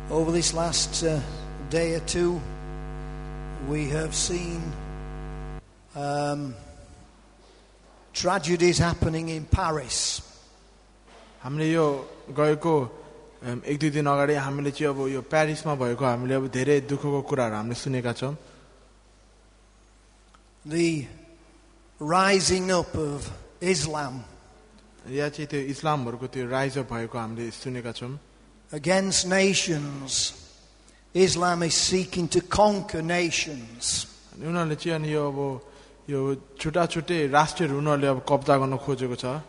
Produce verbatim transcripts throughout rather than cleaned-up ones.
Over this last uh, day or two, we have seen um, tragedies happening in Paris. हामीले यो गएको एक दुई दिन अगाडि हामीले चाहिँ अब यो पेरिसमा भएको हामीले अब धेरै दुःखको कुराहरू हामीले सुनेका छौं. The rising up of Islam या चाहिँ त्यो इस्लामहरुको त्यो राइज अप भएको हामीले सुनेका छौं. Against nations. Islam is seeking to conquer nations. उनीहरुले चाहिँ अनि यो अब यो छुटा छुटे राष्ट्रहरु उनीहरुले अब कब्जा गर्न खोजेको छ.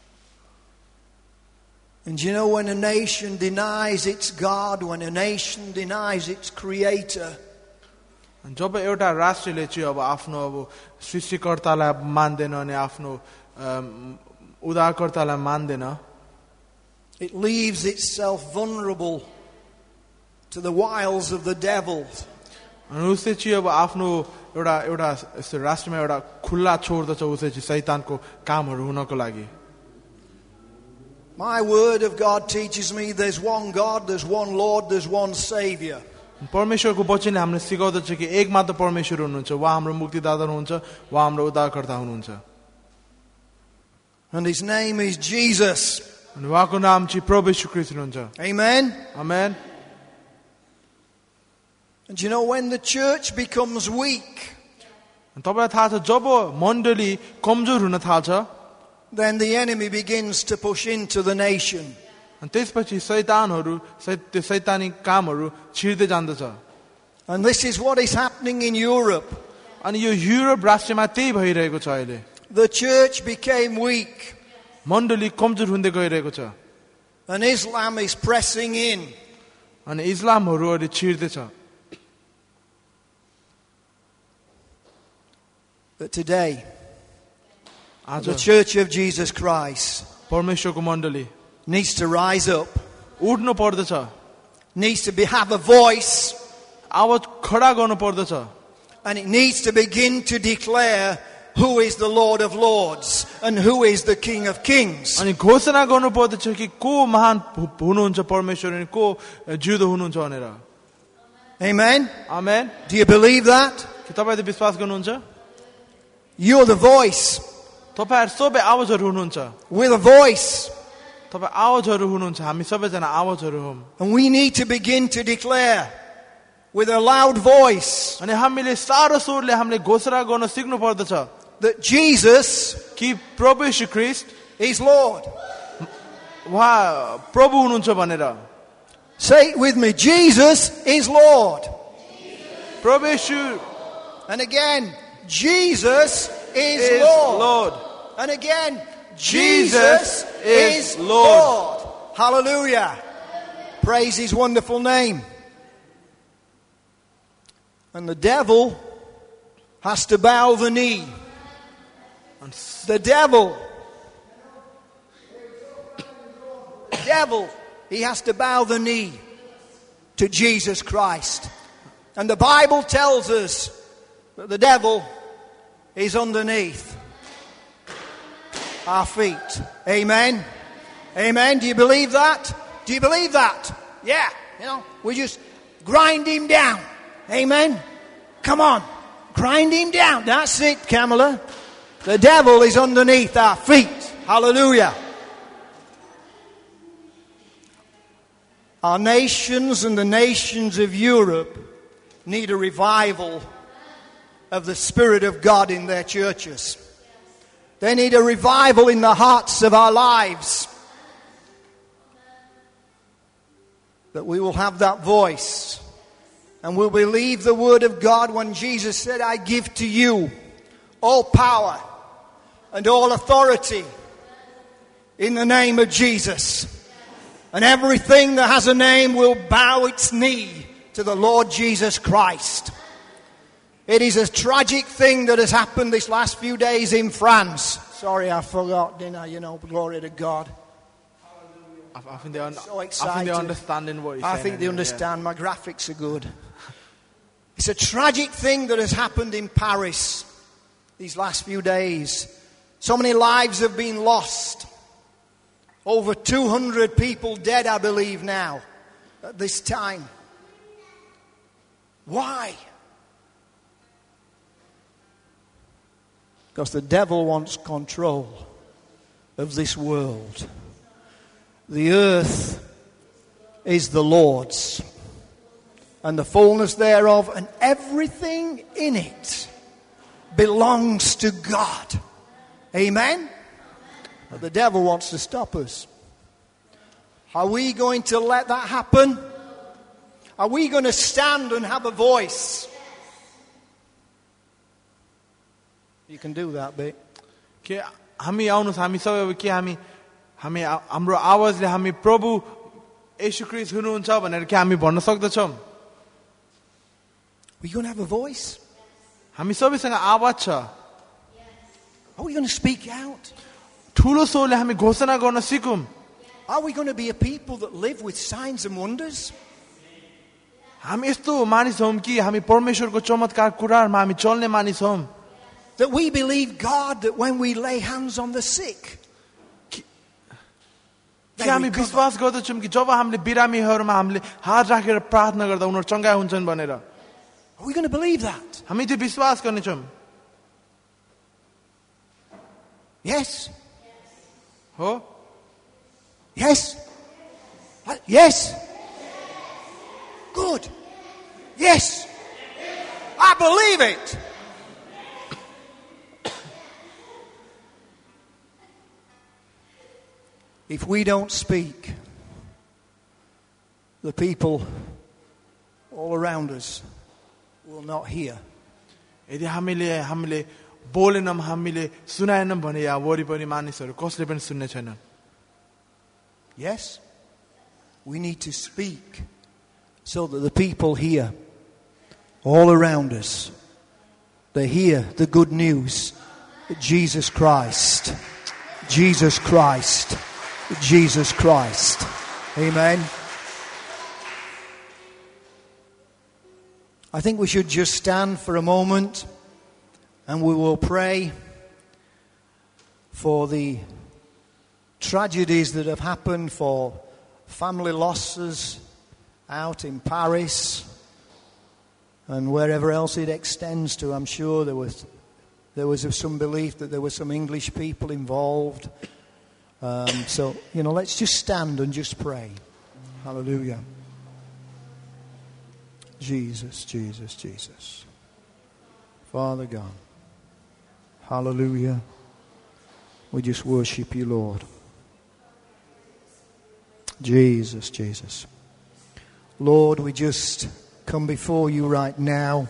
And you know, when a nation denies its God, when a nation denies its creator, जब एउटा राष्ट्रले चाहिँ अब आफ्नो अब सृष्टिकर्तालाई मान्दैन अनि आफ्नो उद्धारकर्तालाई मान्दैन, it leaves itself vulnerable to the wiles of the devil. अनि उसले चाहिँ अब आफ्नो एउटा एउटा यस्तो राष्ट्रमा एउटा खुल्ला छोड्दछ उसले चाहिँ शैतानको कामहरु हुनको लागि. My word of God teaches me there's one God, there's one Lord, there's one Savior. परमेश्वरको वचनले हामीले सिकाउँदछ कि एक मात्र परमेश्वर हुनुहुन्छ, उहाँ हाम्रो मुक्तिदाता हुनुहुन्छ, उहाँ हाम्रो उद्धारकर्ता हुनुहुन्छ. And his name is Jesus. अनि उहाँको नाम चाहिँ प्रभु येशू ख्रीष्ट हुनुहुन्छ. Amen. Amen. And you know, when the church becomes weak, तपाईलाई थाहा छ जब मण्डली कमजोर हुन थाल्छ, then the enemy begins to push into the nation. अनि त्यसपछि शैतानहरु त्यो शैतानी कामहरु छिर्दै जान्दछ. And this is what is happening in Europe. अनि यो युरोप राष्ट्रमा त्यही भइरहेको छ अहिले. The church became weak. मण्डली कमजोर हुँदै गइरहेको छ. And Islam is pressing in. अनि इस्लामहरु अहिले छिर्दैछ. But today, आज the Church of Jesus Christ परमेश्वरको मण्डली needs to rise up, उठ्नु पर्दछ, needs to be, have a voice, आवाज खडा गर्नु पर्दछ, and it needs to begin to declare who is the Lord of Lords and who is the King of Kings. अनि घोषणा गर्नु पर्दछ कि को महान हुनुहुन्छ परमेश्वर अनि को जिउँदो हुनुहुन्छ भनेर. Amen. Amen. Do you believe that? के तपाईले विश्वास गर्नुहुन्छ? You're the voice. तपाईहरु सबै आवाजहरु हुनुहुन्छ. We're the voice. तपाई आवाजहरु हुनुहुन्छ. हामी सबैजना आवाजहरु हौं. And we need to begin to declare with a loud voice अनि हामीले सारो स्वरले हामीले घोषणा गर्न सिक्नु पर्दछ that Jesus कि प्रभु येशू ख्रीष्ट is Lord. उहाँ प्रभु हुनुहुन्छ भनेर. Say it with me. Jesus is Lord. Prabhu Yeshu. And again, Jesus is, is Lord. Lord. And again, Jesus, Jesus is is Lord. Lord. Hallelujah. Praise his wonderful name. And the devil has to bow the knee. The devil. The devil. He has to bow the knee to Jesus Christ. And the Bible tells us that the devil is underneath our feet. Amen. Amen. Do you believe that? Do you believe that? Yeah. You know, we just grind him down. Amen. Come on. Grind him down. That's it, Kamala. The devil is underneath our feet. Hallelujah. Our nations and the nations of Europe need a revival of the Spirit of God in their churches. They need a revival in the hearts of our lives. That we will have that voice. And we'll believe the word of God when Jesus said, I give to you all power and all authority in the name of Jesus. And everything that has a name will bow its knee to the Lord Jesus Christ. It is a tragic thing that has happened this last few days in France. Sorry, I forgot, didn't I? You know, glory to God. I think they, un- So I excited. think they understand what you're I saying. think they anyway, understand. My graphics are good. It's a tragic thing that has happened in Paris these last few days. So many lives have been lost. Over two hundred people dead, I believe now. at this time. Why? Because the devil wants control of this world. The earth is the Lord's, and the fullness thereof, and everything in it belongs to God. Amen? But the devil wants to stop us. Are we going to let that happen? Are we going to stand and have a voice? You can do that bit. के हामी आउनुहोस् हामी सबै के हामी हामी हाम्रो आवाजले हामी प्रभु येशू ख्रीष्ट हुनुहुन्छ भनेर के हामी भन्न सक्दछौं? Are you going to have a voice? हामी सबैसँग आवाज छ. Are we going to speak out? ठूलो स्वरले हामी घोषणा गर्न सिकौं. Are we going to be a people that live with signs and wonders? हामी यस्तो मानिस हौं कि हामी परमेश्वरको चमत्कार कुराहरुमा हामी चल्ने मानिस हौं. That we believe God that when we lay hands on the sick, कि हामी विश्वास गर्दछौं कि जब हामीले बिरामीहरुमा हामीले हात राखेर प्रार्थना गर्दा उनीहरु चंगा हुन्छन् भनेर. Are we going to believe that? हामी त्यो विश्वास गर्ने छौं. Yes. हो? Yes. Yes. Good. Yes. I believe it. If we don't speak, the people all around us will not hear. यदि हामीले हामीले बोलेनम हामीले सुनाएनम भने या वरिपरि मानिसहरु कसले पनि सुन्ने छैनन्. Yes. We need to speak so that the people hear all around us. They hear the good news that Jesus Christ, Jesus Christ, Jesus Christ. Amen. I think we should just stand for a moment and we will pray for the tragedies that have happened, for family losses out in Paris and wherever else it extends to. I'm sure there was there was some belief that there were some English people involved. Um, so, you know, let's just stand and just pray. Hallelujah. Jesus, Jesus, Jesus. Father God. Hallelujah. We just worship you, Lord. Jesus, Jesus. Lord, we just come before you right now.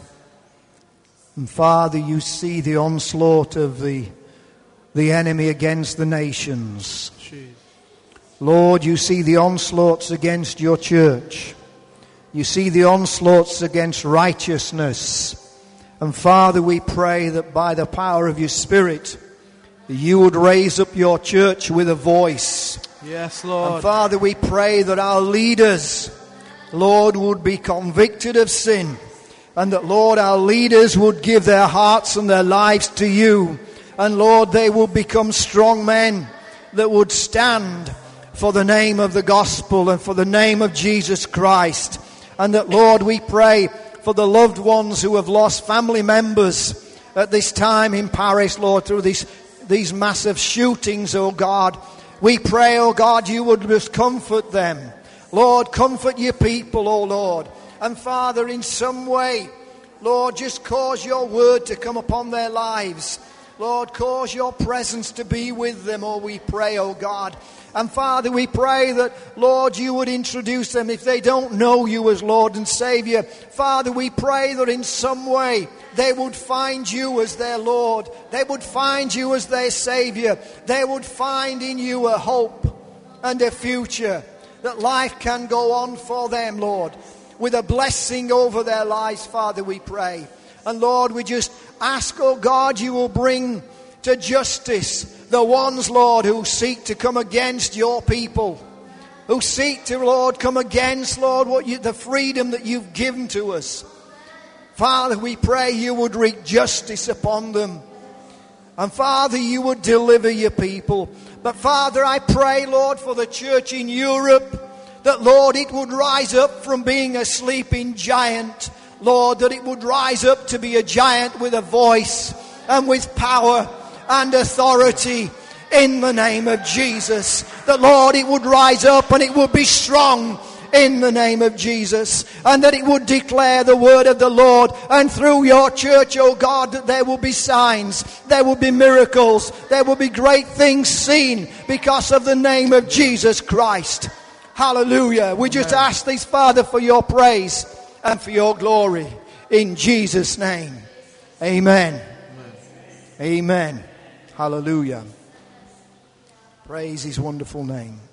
And Father, you see the onslaught of the the enemy against the nations. Jeez. Lord, you see the onslaughts against your church. You see the onslaughts against righteousness. And Father, we pray that by the power of your Spirit, you would raise up your church with a voice. Yes, Lord. And Father, we pray that our leaders, Lord, would be convicted of sin. And that, Lord, our leaders would give their hearts and their lives to you. And Lord, they will become strong men that would stand for the name of the gospel and for the name of Jesus Christ. And that, Lord, we pray for the loved ones who have lost family members at this time in Paris, Lord, through these, these massive shootings, oh God. We pray, oh God, you would just comfort them. Lord, comfort your people, oh Lord. And Father, in some way, Lord, just cause your word to come upon their lives. Lord, cause your presence to be with them, oh, we pray, oh God. And Father, we pray that, Lord, you would introduce them if they don't know you as Lord and Savior. Father, we pray that in some way they would find you as their Lord. They would find you as their Savior. They would find in you a hope and a future, that life can go on for them, Lord, with a blessing over their lives, Father, we pray. And Lord, we just ask, oh God, you will bring to justice the ones, Lord, who seek to come against your people. Who seek to, Lord, come against, Lord, what you, the freedom that you've given to us. Father, we pray you would wreak justice upon them. And Father, you would deliver your people. But Father, I pray, Lord, for the church in Europe. that, Lord, it would rise up from being a sleeping giant. Lord, that it would rise up to be a giant with a voice and with power and authority in the name of Jesus. That, Lord, it would rise up and it would be strong in the name of Jesus, and that it would declare the word of the Lord. And through your church, oh God, that there will be signs, there will be miracles, there will be great things seen because of the name of Jesus Christ. Hallelujah. We just Amen. ask this, Father, for your praise and for your glory in Jesus' name. Amen. Amen. Amen. Hallelujah. Praise his wonderful name.